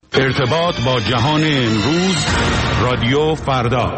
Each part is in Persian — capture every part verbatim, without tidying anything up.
ارتباط با جهان امروز، رادیو فردا.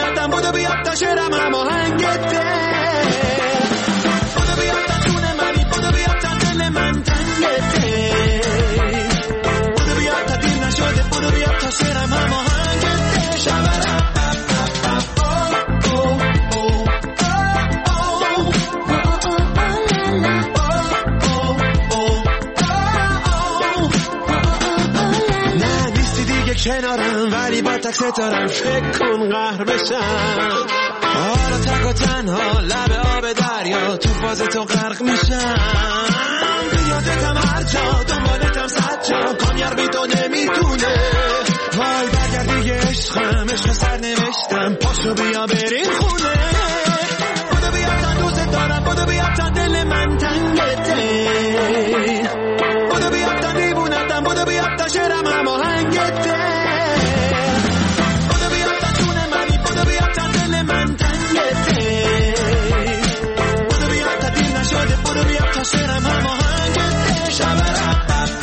شرم هم آهنگته. بودو بیاد تا تونه منی کنارم ولی با تک ستارم فکر کن قهر بشم حالا تک و تنها لب آب دریا تو فاز تو غرق میشم بیادتم هر جا دنبالتم صد جا کامیار بی تو نمیتونه وای برگرد دیگه عشقم عشق سر نوشتم پاشو بیا بریم خونه بودو بیا تا دوست دارم بودو بیا تا دل من تنگته بودو بیا تا دیوونتم بودو بیا تا شرم هم آهنگته بودو بیا تا جون منی بودو بیا تا دل من تنگته بودو بیا تا دیر نشده بودو بیا تا شرم هم آهنگته شبرم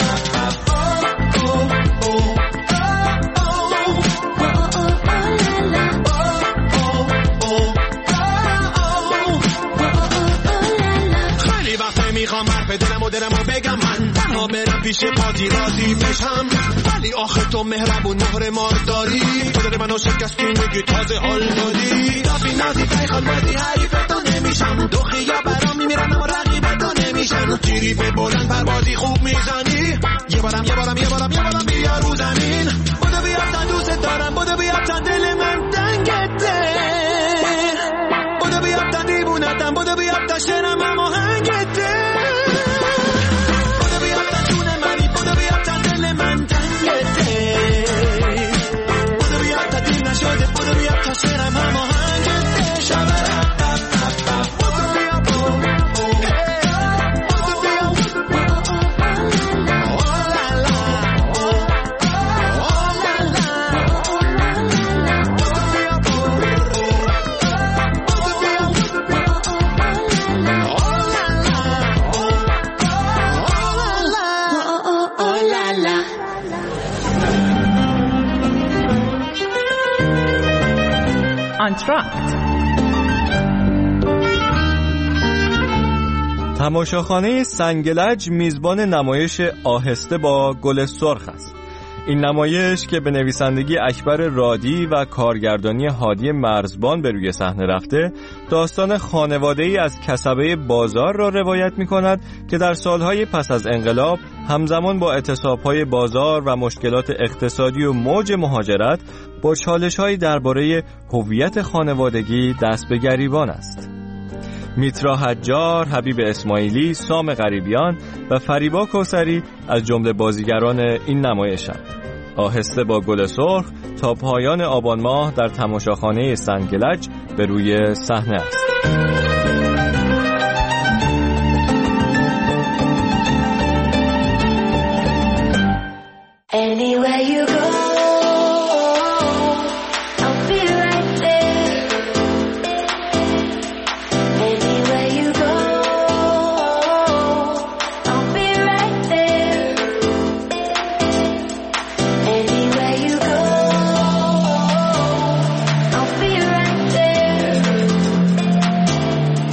میخوام حرف دلم و دلمو بگم من تنها برم پیش قاضی راضی بشم ولی آخه تو مهربون مهر مار داری تو دل منو شکستی میگی تازه حال دادی دافی نازی پای خالبازی حریف تو نمیشم دو خیا برام میمیرن اما رقیب تو نمیشن تیری به بلند پروازی خوب میزنی یه بارم یه بارم یه بارم یه بارم بیا رو زمین بودو بیا تا دوست دارم بودو بیا تا دل من تنگته بودو بیا تا دیوونتم بودو بیا تا شرم هم آهنگته شرم هم آهنگته شبرم انتراکت. تماشاخانه سنگلج میزبان نمایش آهسته با گل سرخ است. این نمایش که به نویسندگی اکبر رادی و کارگردانی هادی مرزبان به روی صحنه رفته، داستان خانواده‌ای از کسبه بازار را روایت می‌کند که در سالهای پس از انقلاب همزمان با اعتصاب‌های بازار و مشکلات اقتصادی و موج مهاجرت با چالش‌هایی درباره هویت خانوادگی دست به گریبان است. میترا حجار، حبیب اسماعیلی، سام غریبیان و فریبا کوثری از جمله بازیگران این نمایشند. آهسته با گل سرخ تا پایان آبان ماه در تماشاخانه سنگلج به روی صحنه است. Anywhere you go, I'll be right there. Anywhere you go, I'll be right there. Anywhere you go, I'll be right there.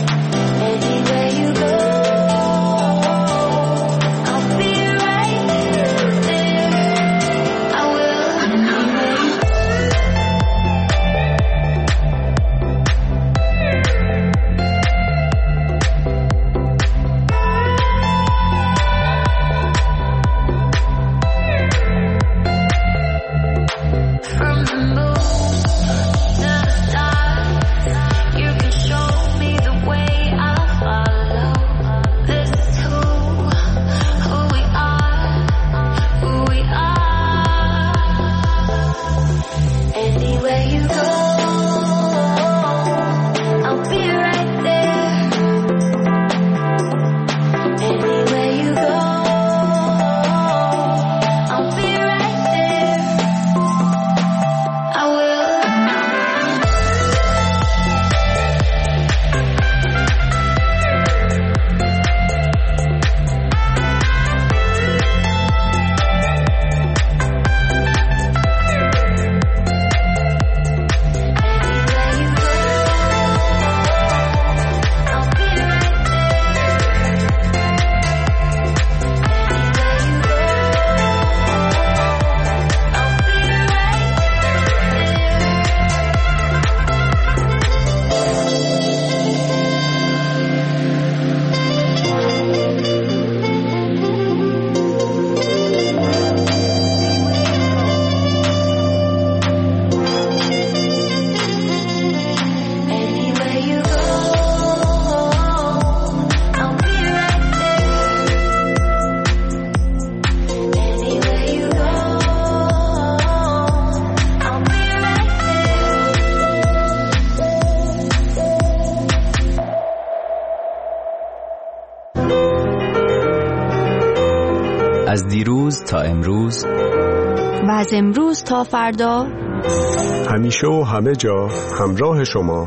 از دیروز تا امروز و از امروز تا فردا، همیشه و همه جا همراه شما.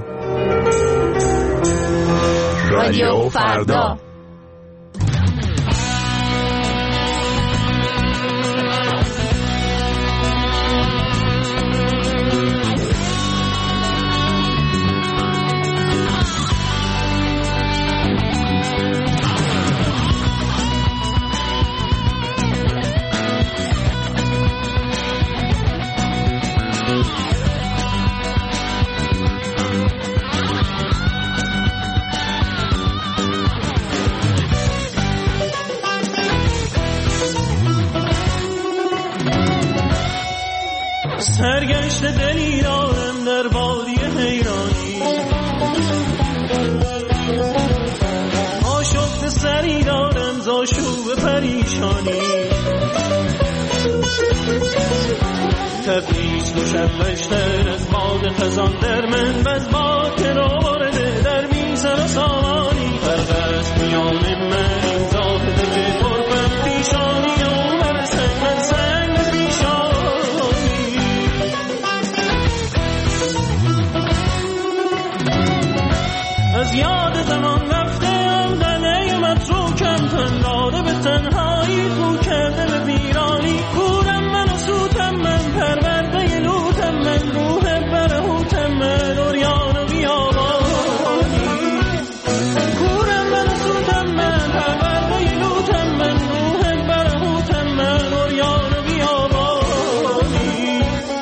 رادیو فردا. سرگشت دلی دارم در وادی حیرانی، آشفت سری دارم ز آشوب پریشانی. تبریز مشوشتر از باد خزان در من، بز باد که نورده در میزن و سامانی. فرق است میان من این زاهد که قربم پیشانی و من سنگ من سنگ پیشانی. از یاد زمان رفته ام در نیمت رو کم تن داده به تنهایی، خو کرده به ویرانی. کورم من و سوتم من، پرورده لوتم من، روح برهوتم من، اوریان و بیابانی. کورم من و سوتم من، پرورده لوتم من، روح برهوتم من، اوریان و بیابانی.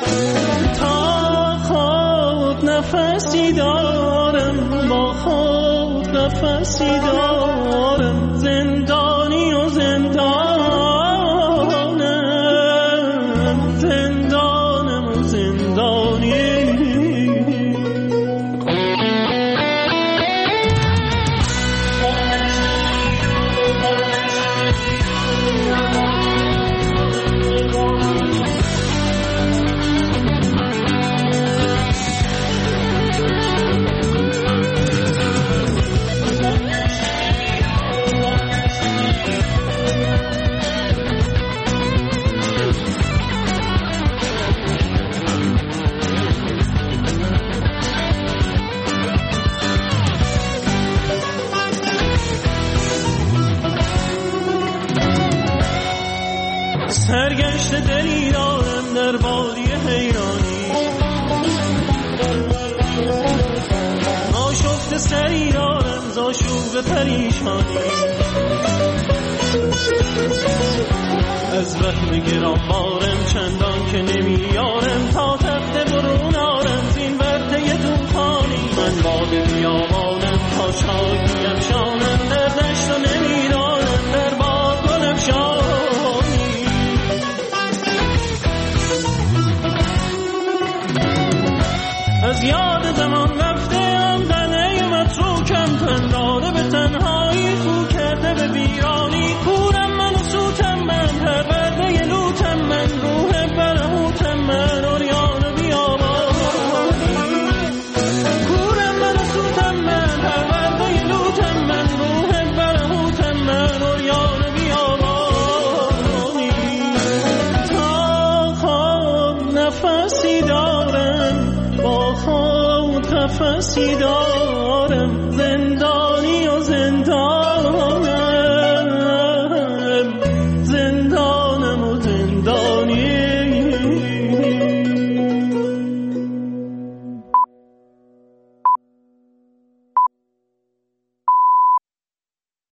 تا خود نفسی دارم، با خود نفسی دارم، زندانی و زندانم، زندانم و زندانی. سرگشت دلی دارم در وادی حیرانی، آشفت سری دارم ز آشوب پریشانی. از وهم گرانبارم چندان که نمیارم، تا تخت برون آرم زین ورطه طوفانی. من باد بیابانم تا شاکی افشانم، در دشت و نمیدانم در باد گل افشانی. از یاد زمان رفته ام در نیمت رو کم تن داده به تنهایی، خو کرده به ویرانی. کورم من و سوتم من، پرورده لوتم من، روح برهوتم من، اوریان و بیابانی. کورم من و سوتم من، پرورده لوتم من، روح برهوتم من، اوریان و بیابانی. تا خود نفسی دارم، با خود نفسی دارم.